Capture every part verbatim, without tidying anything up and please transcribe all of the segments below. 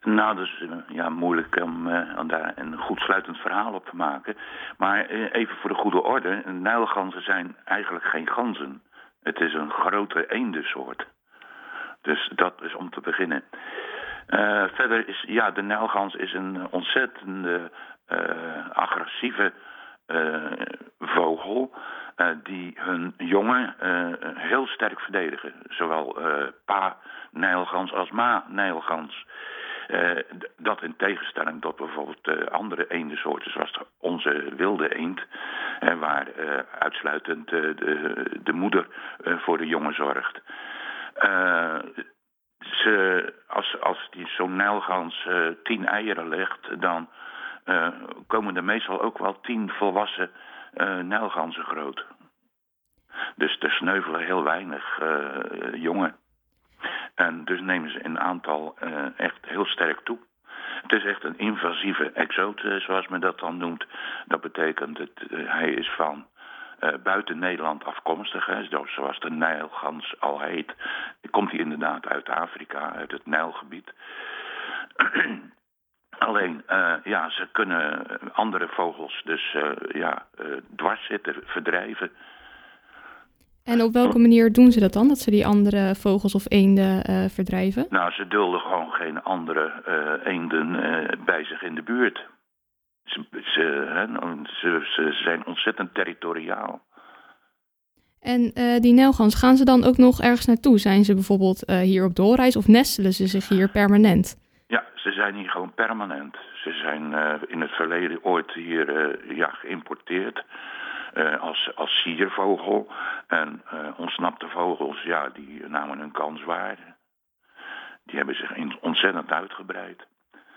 Nou, dat is uh, ja, moeilijk om uh, daar een goed sluitend verhaal op te maken. Maar uh, even voor de goede orde, nijlganzen zijn eigenlijk geen ganzen. Het is een grote eendensoort. Dus dat is om te beginnen. Uh, verder is, ja, de nijlgans is een ontzettende uh, agressieve uh, vogel uh, die hun jongen uh, heel sterk verdedigen. Zowel uh, pa-nijlgans als ma-nijlgans. Uh, d- dat in tegenstelling tot bijvoorbeeld uh, andere eendensoorten, zoals de, onze wilde eend, uh, waar uh, uitsluitend uh, de, de moeder uh, voor de jongen zorgt. Uh, ze, als, als die zo'n nijlgans uh, tien eieren legt, dan uh, komen er meestal ook wel tien volwassen uh, nijlganzen groot. Dus er sneuvelen heel weinig uh, jongen. En dus nemen ze in aantal uh, echt heel sterk toe. Het is echt een invasieve exoot, uh, zoals men dat dan noemt. Dat betekent dat uh, hij is van uh, buiten Nederland afkomstig. Hè, zoals de nijlgans al heet. Komt hij inderdaad uit Afrika, uit het Nijlgebied. Alleen, uh, ja, ze kunnen andere vogels dus uh, ja, uh, dwars zitten, verdrijven. En op welke manier doen ze dat dan, dat ze die andere vogels of eenden uh, verdrijven? Nou, ze dulden gewoon geen andere uh, eenden uh, bij zich in de buurt. Ze, ze, hè, ze, ze zijn ontzettend territoriaal. En uh, die nijlgans, gaan ze dan ook nog ergens naartoe? Zijn ze bijvoorbeeld uh, hier op doorreis of nestelen ze zich hier permanent? Ja, ze zijn hier gewoon permanent. Ze zijn uh, in het verleden ooit hier uh, ja, geïmporteerd. Uh, als, als siervogel. En uh, ontsnapte vogels, ja, die namen hun kans waar. Die hebben zich in, ontzettend uitgebreid.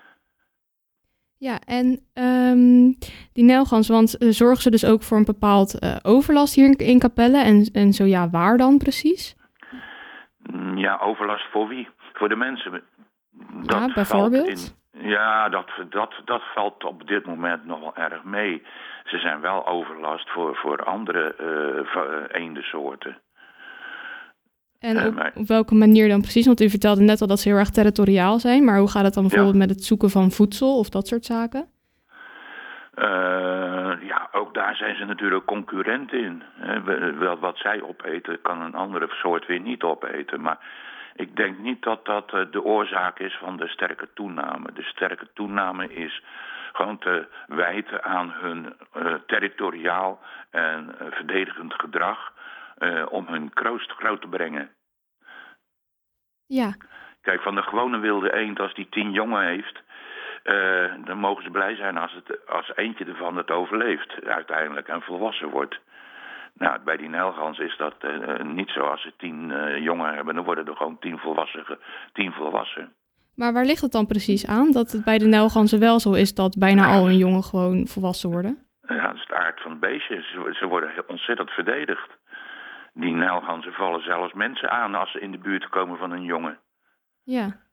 Ja, en um, die nijlgans, want uh, zorgen ze dus ook voor een bepaald uh, overlast hier in, in Capelle? En, en zo ja, waar dan precies? Ja, overlast voor wie? Voor de mensen. Dat ja, bijvoorbeeld? Valt in, ja, dat, dat, dat valt op dit moment nog wel erg mee. Ze zijn wel overlast voor, voor andere uh, eendensoorten. En op, uh, maar... op welke manier dan precies? Want u vertelde net al dat ze heel erg territoriaal zijn. Maar hoe gaat het dan bijvoorbeeld ja. met het zoeken van voedsel of dat soort zaken? Uh, ja, ook daar zijn ze natuurlijk concurrent in. He, wat zij opeten kan een andere soort weer niet opeten. Maar ik denk niet dat dat uh, de oorzaak is van de sterke toename. De sterke toename is gewoon te wijten aan hun uh, territoriaal en uh, verdedigend gedrag uh, om hun kroost groot te brengen. Ja. Kijk, van de gewone wilde eend, als die tien jongen heeft, uh, dan mogen ze blij zijn als, het, als eentje ervan het overleeft uiteindelijk en volwassen wordt. Nou, bij die nijlgans is dat uh, niet zo. Als ze tien uh, jongen hebben, dan worden er gewoon tien volwassen, tien volwassen. Maar waar ligt het dan precies aan? Dat het bij de nijlganzen wel zo is dat bijna al hun jongen gewoon volwassen worden? Ja, dat is de aard van het beestje. Ze, ze worden ontzettend verdedigd. Die nijlganzen vallen zelfs mensen aan als ze in de buurt komen van een jongen. Ja.